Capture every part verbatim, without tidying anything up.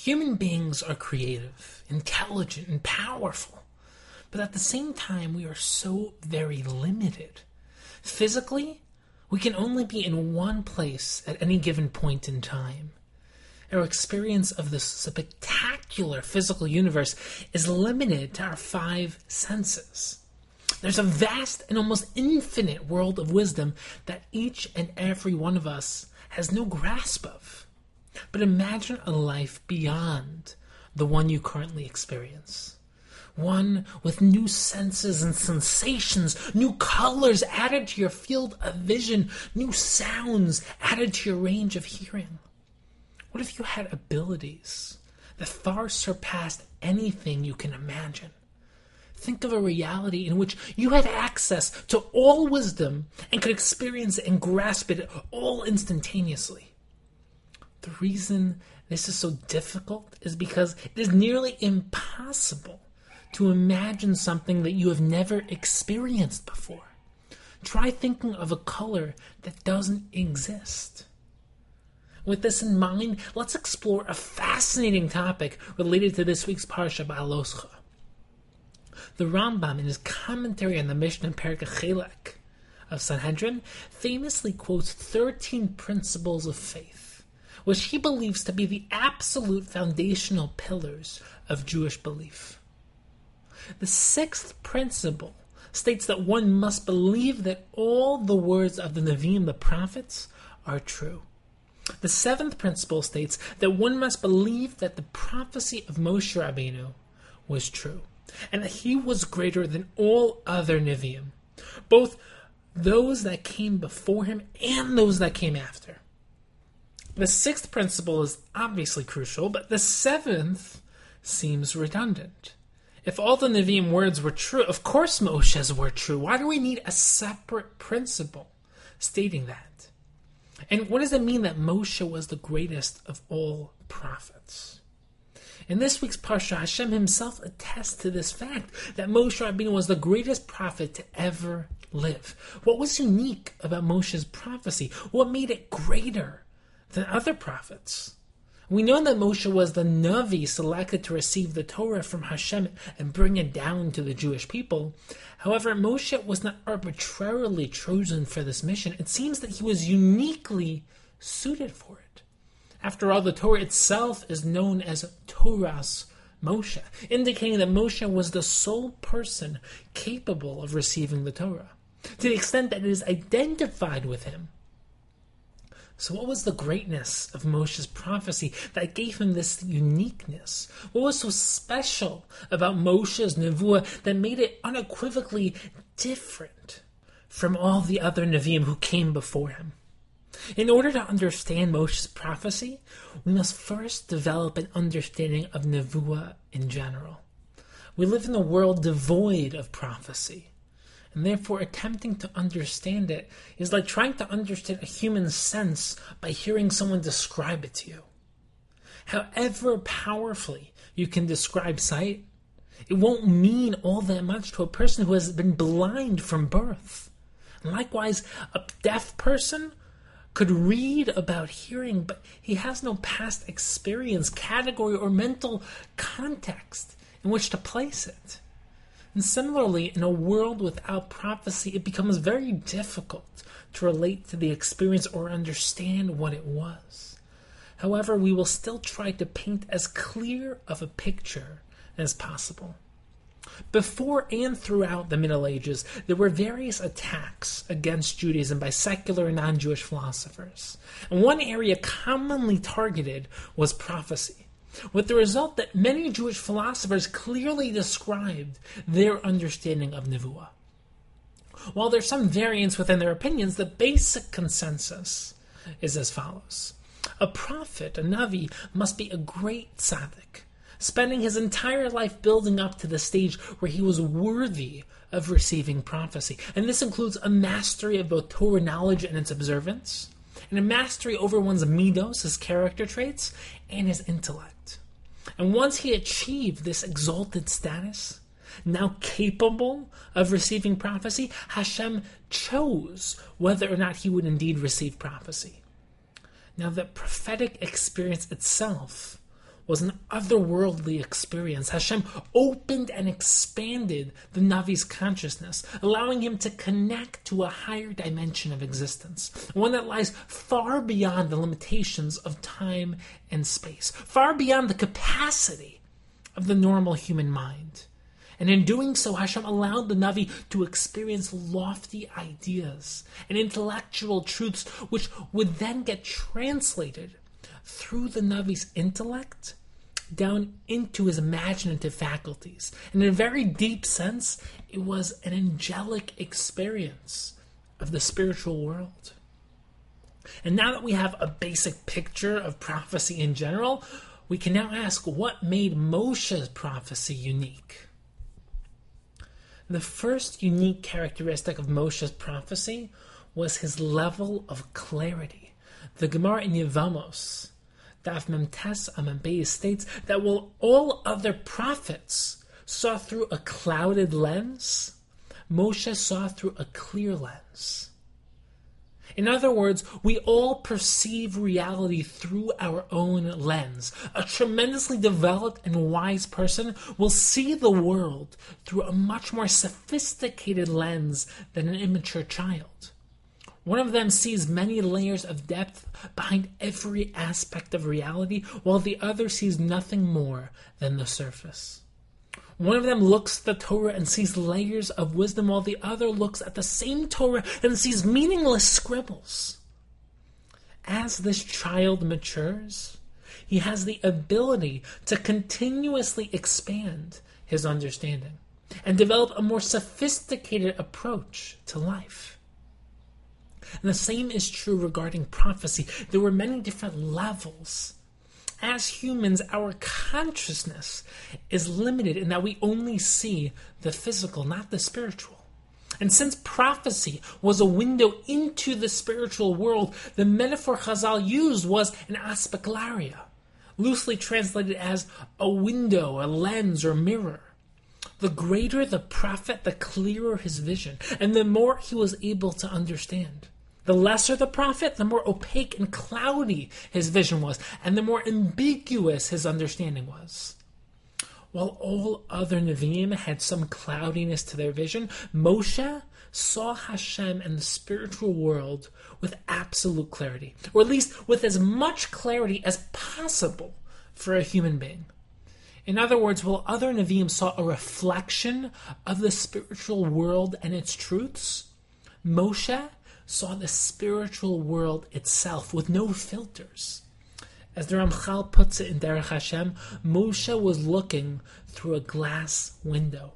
Human beings are creative, intelligent, and powerful, but at the same time we are so very limited. Physically, we can only be in one place at any given point in time. Our experience of this spectacular physical universe is limited to our five senses. There's a vast and almost infinite world of wisdom that each and every one of us has no grasp of. But imagine a life beyond the one you currently experience. One with new senses and sensations, new colors added to your field of vision, new sounds added to your range of hearing. What if you had abilities that far surpassed anything you can imagine? Think of a reality in which you had access to all wisdom and could experience it and grasp it all instantaneously. The reason this is so difficult is because it is nearly impossible to imagine something that you have never experienced before. Try thinking of a color that doesn't exist. With this in mind, let's explore a fascinating topic related to this week's Parsha Ba'aloscha. The Rambam, in his commentary on the Mishnah Perek Chelek of Sanhedrin, famously quotes thirteen principles of faith, which he believes to be the absolute foundational pillars of Jewish belief. The sixth principle states that one must believe that all the words of the Nevi'im, the prophets, are true. The seventh principle states that one must believe that the prophecy of Moshe Rabbeinu was true, and that he was greater than all other Nevi'im, both those that came before him and those that came after. The sixth principle is obviously crucial, but the seventh seems redundant. If all the Nevi'im words were true, of course Moshe's were true. Why do we need a separate principle stating that? And what does it mean that Moshe was the greatest of all prophets? In this week's Parsha, Hashem himself attests to this fact, that Moshe Rabbeinu was the greatest prophet to ever live. What was unique about Moshe's prophecy? What made it greater than other prophets? We know that Moshe was the Navi selected to receive the Torah from Hashem and bring it down to the Jewish people. However, Moshe was not arbitrarily chosen for this mission. It seems that he was uniquely suited for it. After all, the Torah itself is known as Toras Moshe, indicating that Moshe was the sole person capable of receiving the Torah, to the extent that it is identified with him. So what was the greatness of Moshe's prophecy that gave him this uniqueness? What was so special about Moshe's nevuah that made it unequivocally different from all the other Nevi'im who came before him? In order to understand Moshe's prophecy, we must first develop an understanding of nevuah in general. We live in a world devoid of prophecy, and therefore attempting to understand it is like trying to understand a human sense by hearing someone describe it to you. However powerfully you can describe sight, it won't mean all that much to a person who has been blind from birth. And likewise, a deaf person could read about hearing, but he has no past experience, category, or mental context in which to place it. And similarly, in a world without prophecy, it becomes very difficult to relate to the experience or understand what it was. However, we will still try to paint as clear of a picture as possible. Before and throughout the Middle Ages, there were various attacks against Judaism by secular and non-Jewish philosophers. And one area commonly targeted was prophecy, with the result that many Jewish philosophers clearly described their understanding of nevuah. While there's some variance within their opinions, the basic consensus is as follows. A prophet, a Navi, must be a great tzaddik, spending his entire life building up to the stage where he was worthy of receiving prophecy. And this includes a mastery of both Torah knowledge and its observance, and a mastery over one's midos, his character traits, and his intellect. And once he achieved this exalted status, now capable of receiving prophecy, Hashem chose whether or not he would indeed receive prophecy. Now, the prophetic experience itself was an otherworldly experience. Hashem opened and expanded the Navi's consciousness, allowing him to connect to a higher dimension of existence, one that lies far beyond the limitations of time and space, far beyond the capacity of the normal human mind. And in doing so, Hashem allowed the Navi to experience lofty ideas and intellectual truths, which would then get translated through the Navi's intellect down into his imaginative faculties. And in a very deep sense, it was an angelic experience of the spiritual world. And now that we have a basic picture of prophecy in general, we can now ask what made Moshe's prophecy unique. The first unique characteristic of Moshe's prophecy was his level of clarity. The Gemara in Yevamos, Daf Memtes Amud Beis, states that while all other prophets saw through a clouded lens, Moshe saw through a clear lens. In other words, we all perceive reality through our own lens. A tremendously developed and wise person will see the world through a much more sophisticated lens than an immature child. One of them sees many layers of depth behind every aspect of reality, while the other sees nothing more than the surface. One of them looks at the Torah and sees layers of wisdom, while the other looks at the same Torah and sees meaningless scribbles. As this child matures, he has the ability to continuously expand his understanding and develop a more sophisticated approach to life. And the same is true regarding prophecy. There were many different levels. As humans, our consciousness is limited in that we only see the physical, not the spiritual. And since prophecy was a window into the spiritual world, the metaphor Chazal used was an aspecularia, loosely translated as a window, a lens, or mirror. The greater the prophet, the clearer his vision, and the more he was able to understand. The lesser the prophet, the more opaque and cloudy his vision was, and the more ambiguous his understanding was. While all other Nevi'im had some cloudiness to their vision, Moshe saw Hashem and the spiritual world with absolute clarity, or at least with as much clarity as possible for a human being. In other words, while other Nevi'im saw a reflection of the spiritual world and its truths, Moshe saw the spiritual world itself with no filters. As the Ramchal puts it in Derech Hashem, Moshe was looking through a glass window.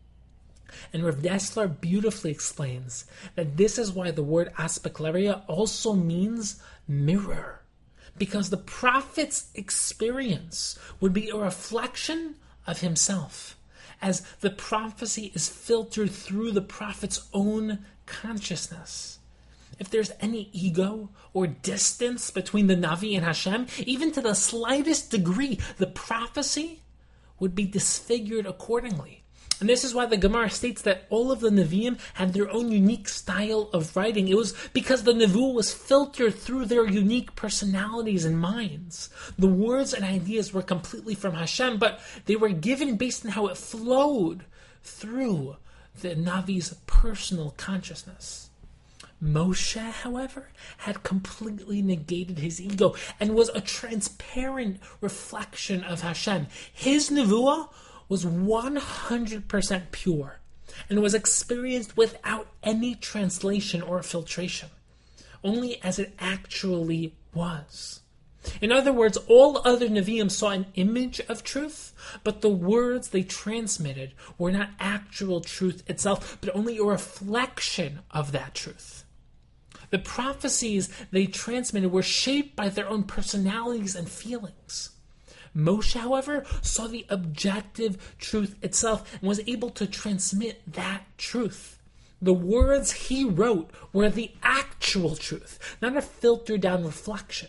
And Rav Dessler beautifully explains that this is why the word aspecularia also means mirror, because the prophet's experience would be a reflection of himself, as the prophecy is filtered through the prophet's own consciousness. If there's any ego or distance between the Navi and Hashem, even to the slightest degree, the prophecy would be disfigured accordingly. And this is why the Gemara states that all of the Nevi'im had their own unique style of writing. It was because the Nevuah was filtered through their unique personalities and minds. The words and ideas were completely from Hashem, but they were given based on how it flowed through the Navi's personal consciousness. Moshe, however, had completely negated his ego and was a transparent reflection of Hashem. His nevuah was one hundred percent pure and was experienced without any translation or filtration, only as it actually was. In other words, all other Nevi'im saw an image of truth, but the words they transmitted were not actual truth itself, but only a reflection of that truth. The prophecies they transmitted were shaped by their own personalities and feelings. Moshe, however, saw the objective truth itself and was able to transmit that truth. The words he wrote were the actual truth, not a filtered down reflection.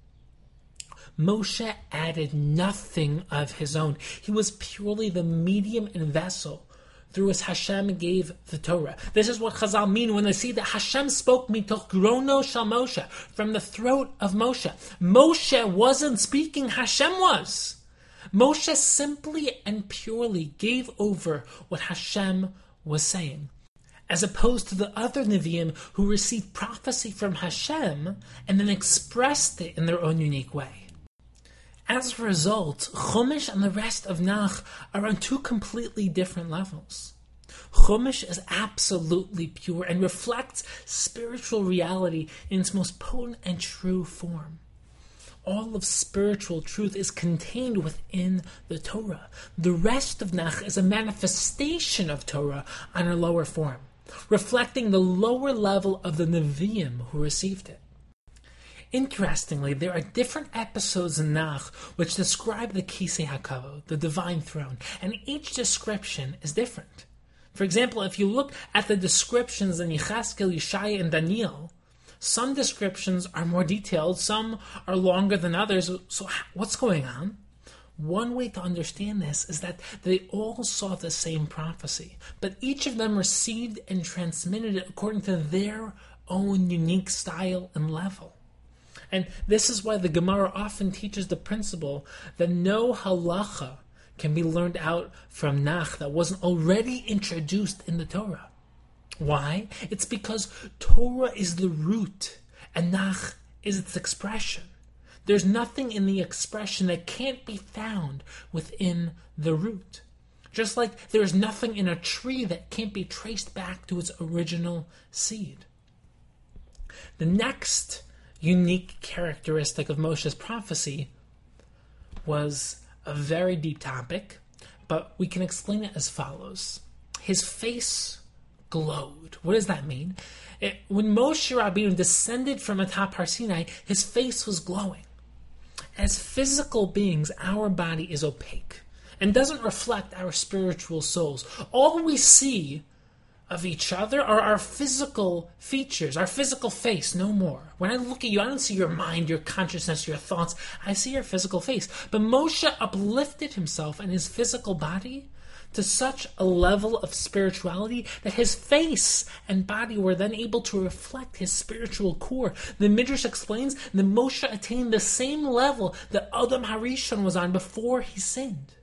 Moshe added nothing of his own. He was purely the medium and vessel through which Hashem gave the Torah. This is what Chazal mean when they say that Hashem spoke mitoch grono shel Moshe, from the throat of Moshe. Moshe wasn't speaking, Hashem was. Moshe simply and purely gave over what Hashem was saying, as opposed to the other Nevi'im who received prophecy from Hashem and then expressed it in their own unique way. As a result, Chumash and the rest of Nach are on two completely different levels. Chumash is absolutely pure and reflects spiritual reality in its most potent and true form. All of spiritual truth is contained within the Torah. The rest of Nach is a manifestation of Torah on a lower form, reflecting the lower level of the Nevi'im who received it. Interestingly, there are different episodes in Nach which describe the Kisei HaKavod, the divine throne, and each description is different. For example, if you look at the descriptions in Yechezkel, Yeshaya, and Daniel, some descriptions are more detailed, some are longer than others. So what's going on? One way to understand this is that they all saw the same prophecy, but each of them received and transmitted it according to their own unique style and level. And this is why the Gemara often teaches the principle that no halacha can be learned out from Nach that wasn't already introduced in the Torah. Why? It's because Torah is the root and Nach is its expression. There's nothing in the expression that can't be found within the root. Just like there is nothing in a tree that can't be traced back to its original seed. The next unique characteristic of Moshe's prophecy was a very deep topic, but we can explain it as follows. His face glowed. What does that mean? It, when Moshe Rabbeinu descended from atop Har Sinai, his face was glowing. As physical beings, our body is opaque and doesn't reflect our spiritual souls. All we see of each other are our physical features, our physical face, no more. When I look at you, I don't see your mind, your consciousness, your thoughts. I see your physical face. But Moshe uplifted himself and his physical body to such a level of spirituality that his face and body were then able to reflect his spiritual core. The Midrash explains that Moshe attained the same level that Adam Harishon was on before he sinned.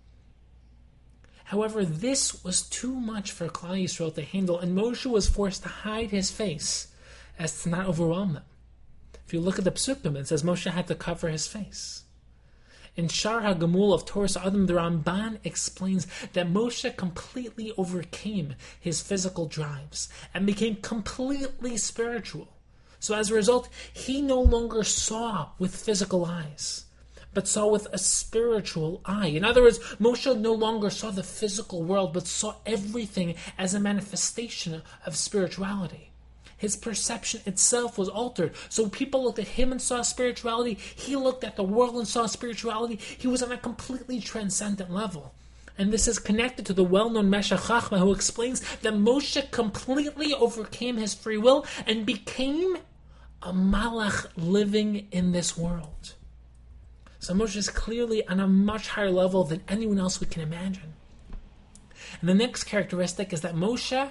However, this was too much for Klal Yisrael to handle, and Moshe was forced to hide his face as to not overwhelm them. If you look at the Psukim, it says Moshe had to cover his face. In Shar HaGamul of Toras Adam, the Ramban explains that Moshe completely overcame his physical drives and became completely spiritual. So as a result, he no longer saw with physical eyes, but saw with a spiritual eye. In other words, Moshe no longer saw the physical world, but saw everything as a manifestation of spirituality. His perception itself was altered. So people looked at him and saw spirituality. He looked at the world and saw spirituality. He was on a completely transcendent level. And this is connected to the well-known Meshech Chachma, who explains that Moshe completely overcame his free will and became a malach living in this world. So Moshe is clearly on a much higher level than anyone else we can imagine. And the next characteristic is that Moshe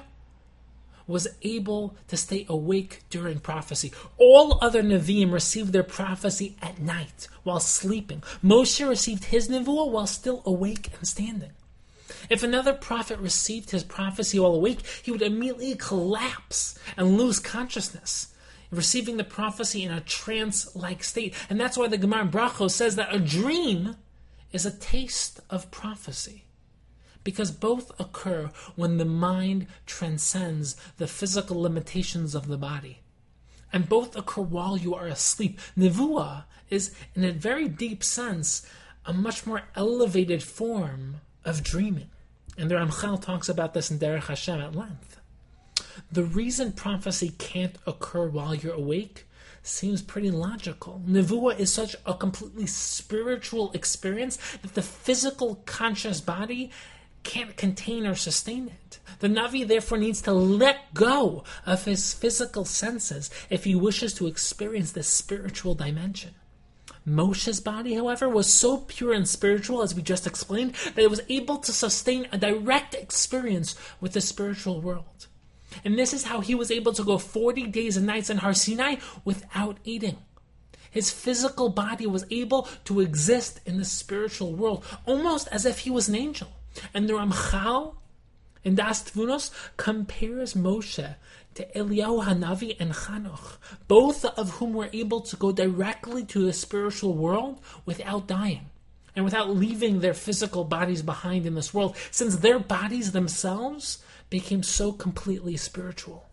was able to stay awake during prophecy. All other Nevi'im received their prophecy at night while sleeping. Moshe received his Nevuah while still awake and standing. If another prophet received his prophecy while awake, he would immediately collapse and lose consciousness, receiving the prophecy in a trance-like state. And that's why the Gemara in Brachos says that a dream is a taste of prophecy, because both occur when the mind transcends the physical limitations of the body. And both occur while you are asleep. Nevuah is, in a very deep sense, a much more elevated form of dreaming. And the Ramchal talks about this in Derech Hashem at length. The reason prophecy can't occur while you're awake seems pretty logical. Nevuah is such a completely spiritual experience that the physical conscious body can't contain or sustain it. The Navi therefore needs to let go of his physical senses if he wishes to experience this spiritual dimension. Moshe's body, however, was so pure and spiritual, as we just explained, that it was able to sustain a direct experience with the spiritual world. And this is how he was able to go forty days and nights in Har Sinai without eating. His physical body was able to exist in the spiritual world, almost as if he was an angel. And the Ramchal in Das Tvunos compares Moshe to Eliyahu Hanavi and Chanoch, both of whom were able to go directly to the spiritual world without dying and without leaving their physical bodies behind in this world, since their bodies themselves became so completely spiritual.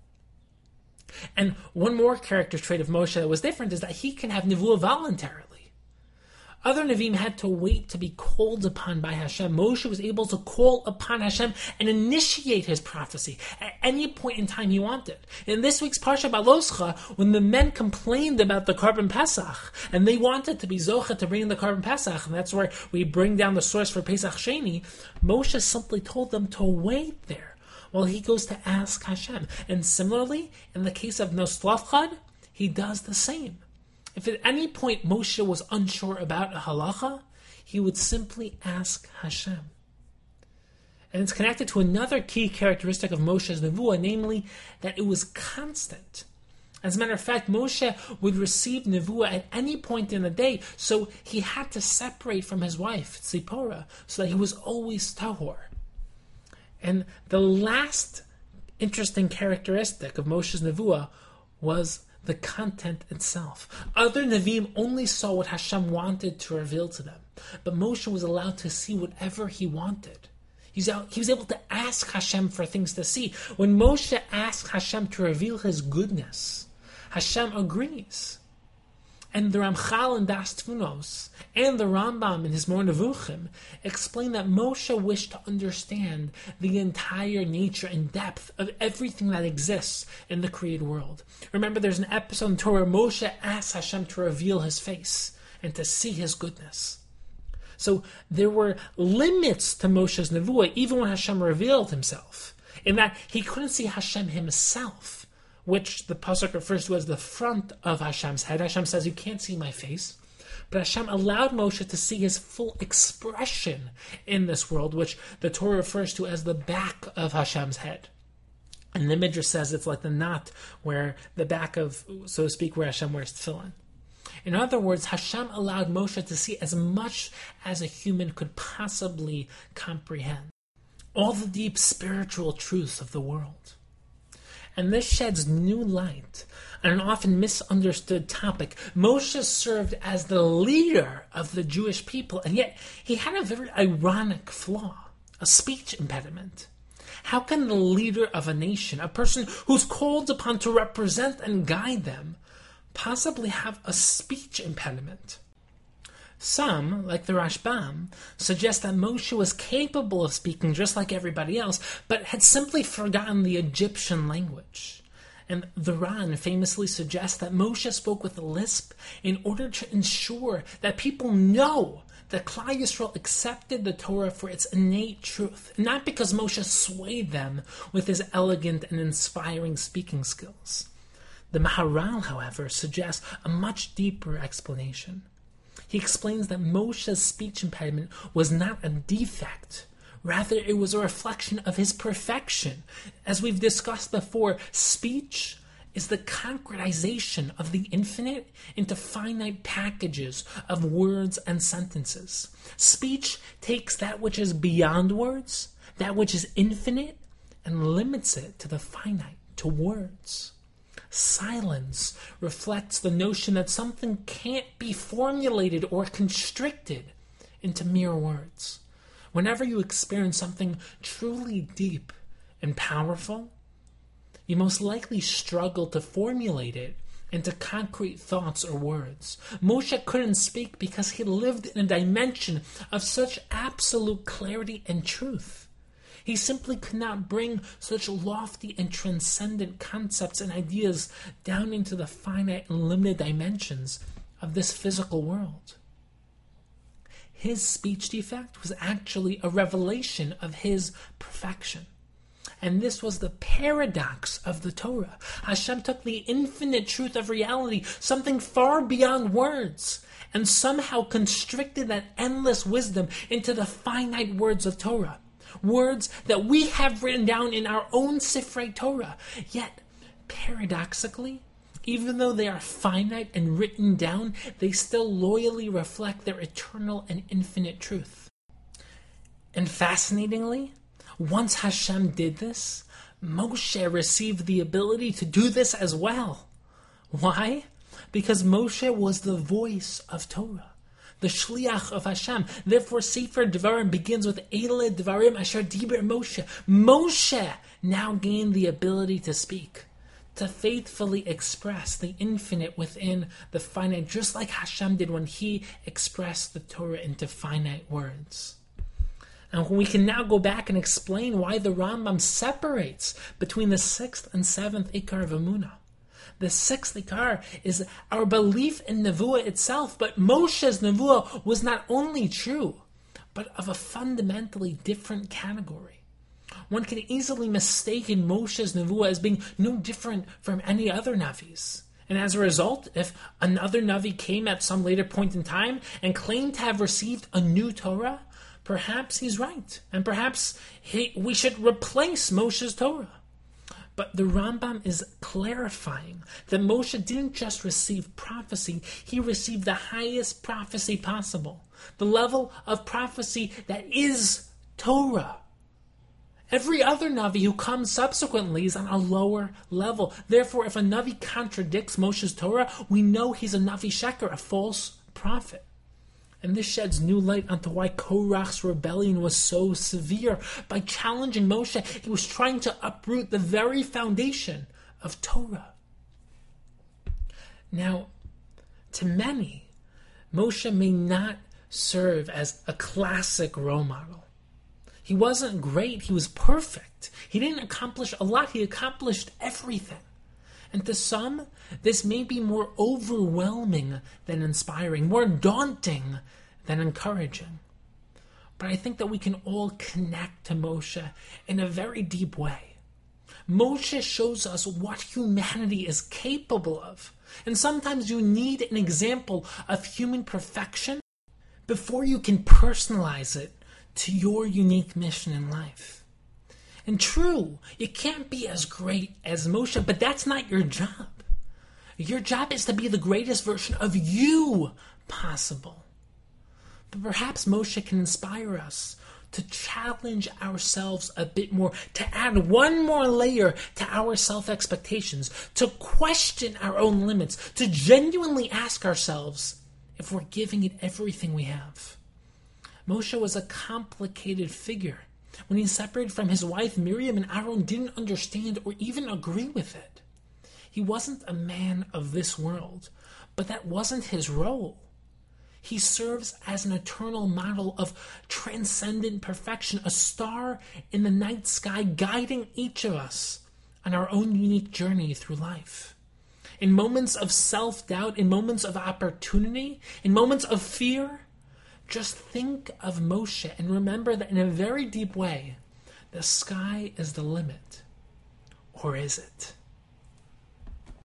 And one more character trait of Moshe that was different is that he can have nevuah voluntarily. Other Nevi'im had to wait to be called upon by Hashem. Moshe was able to call upon Hashem and initiate his prophecy at any point in time he wanted. In this week's Parsha Baloscha, when the men complained about the Korban Pesach, and they wanted to be Zocha to bring in the Korban Pesach, and that's where we bring down the source for Pesach Sheni, Moshe simply told them to wait there while he goes to ask Hashem. And similarly, in the case of Noslavchad, he does the same. If at any point Moshe was unsure about a halacha, he would simply ask Hashem. And it's connected to another key characteristic of Moshe's nevuah, namely that it was constant. As a matter of fact, Moshe would receive nevuah at any point in the day, so he had to separate from his wife, Tzipporah, so that he was always tahor. And the last interesting characteristic of Moshe's nevuah was the content itself. Other Nevi'im only saw what Hashem wanted to reveal to them, but Moshe was allowed to see whatever he wanted. He was, out, he was able to ask Hashem for things to see. When Moshe asked Hashem to reveal his goodness, Hashem agrees. And the Ramchal in Das Tvunos and the Rambam in his Mor Nevuchim explain that Moshe wished to understand the entire nature and depth of everything that exists in the created world. Remember, there's an episode in Torah where Moshe asks Hashem to reveal his face and to see his goodness. So there were limits to Moshe's nevuah, even when Hashem revealed himself, in that he couldn't see Hashem himself, which the pasuk refers to as the front of Hashem's head. Hashem says, "You can't see my face." But Hashem allowed Moshe to see his full expression in this world, which the Torah refers to as the back of Hashem's head. And the Midrash says it's like the knot where the back of, so to speak, where Hashem wears tefillin. In other words, Hashem allowed Moshe to see as much as a human could possibly comprehend. All the deep spiritual truths of the world. And this sheds new light on an often misunderstood topic. Moshe served as the leader of the Jewish people, and yet he had a very ironic flaw, a speech impediment. How can the leader of a nation, a person who's called upon to represent and guide them, possibly have a speech impediment? Some, like the Rashbam, suggest that Moshe was capable of speaking just like everybody else, but had simply forgotten the Egyptian language. And the Ran famously suggests that Moshe spoke with a lisp in order to ensure that people know that Klal Yisrael accepted the Torah for its innate truth, not because Moshe swayed them with his elegant and inspiring speaking skills. The Maharal, however, suggests a much deeper explanation. He explains that Moshe's speech impediment was not a defect. Rather, it was a reflection of his perfection. As we've discussed before, speech is the concretization of the infinite into finite packages of words and sentences. Speech takes that which is beyond words, that which is infinite, and limits it to the finite, to words. Silence reflects the notion that something can't be formulated or constricted into mere words. Whenever you experience something truly deep and powerful, you most likely struggle to formulate it into concrete thoughts or words. Moshe couldn't speak because he lived in a dimension of such absolute clarity and truth. He simply could not bring such lofty and transcendent concepts and ideas down into the finite and limited dimensions of this physical world. His speech defect was actually a revelation of his perfection. And this was the paradox of the Torah. Hashem took the infinite truth of reality, something far beyond words, and somehow constricted that endless wisdom into the finite words of Torah. Words that we have written down in our own Sifrei Torah. Yet, paradoxically, Even though they are finite and written down, they still loyally reflect their eternal and infinite truth. And fascinatingly, once Hashem did this, Moshe received the ability to do this as well. Why? Because Moshe was the voice of Torah, the shliach of Hashem. Therefore, Sefer Devarim begins with Eile Devarim Asher Diber Moshe. Moshe now gained the ability to speak, to faithfully express the infinite within the finite, just like Hashem did when he expressed the Torah into finite words. And we can now go back and explain why the Rambam separates between the sixth and seventh Ikar of Emunah. The sixth Ikar is our belief in Nevuah itself, but Moshe's Nevuah was not only true, but of a fundamentally different category. One can easily mistake Moshe's Nevuah as being no different from any other Navis. And as a result, if another Navi came at some later point in time and claimed to have received a new Torah, perhaps he's right, and perhaps he, we should replace Moshe's Torah. But the Rambam is clarifying that Moshe didn't just receive prophecy, he received the highest prophecy possible, the level of prophecy that is Torah. Every other Navi who comes subsequently is on a lower level. Therefore, if a Navi contradicts Moshe's Torah, we know he's a Navi Sheker, a false prophet. And this sheds new light onto why Korach's rebellion was so severe. By challenging Moshe, he was trying to uproot the very foundation of Torah. Now, to many, Moshe may not serve as a classic role model. He wasn't great, he was perfect. He didn't accomplish a lot, he accomplished everything. And to some, this may be more overwhelming than inspiring, more daunting than encouraging. But I think that we can all connect to Moshe in a very deep way. Moshe shows us what humanity is capable of. And sometimes you need an example of human perfection before you can personalize it to your unique mission in life. And true, you can't be as great as Moshe, but that's not your job. Your job is to be the greatest version of you possible. But perhaps Moshe can inspire us to challenge ourselves a bit more, to add one more layer to our self-expectations, to question our own limits, to genuinely ask ourselves if we're giving it everything we have. Moshe was a complicated figure. When he separated from his wife Miriam, and Aaron didn't understand or even agree with it. He wasn't a man of this world, but that wasn't his role. He serves as an eternal model of transcendent perfection, a star in the night sky guiding each of us on our own unique journey through life. In moments of self-doubt, in moments of opportunity, in moments of fear, just think of Moshe and remember that in a very deep way, the sky is the limit. Or is it?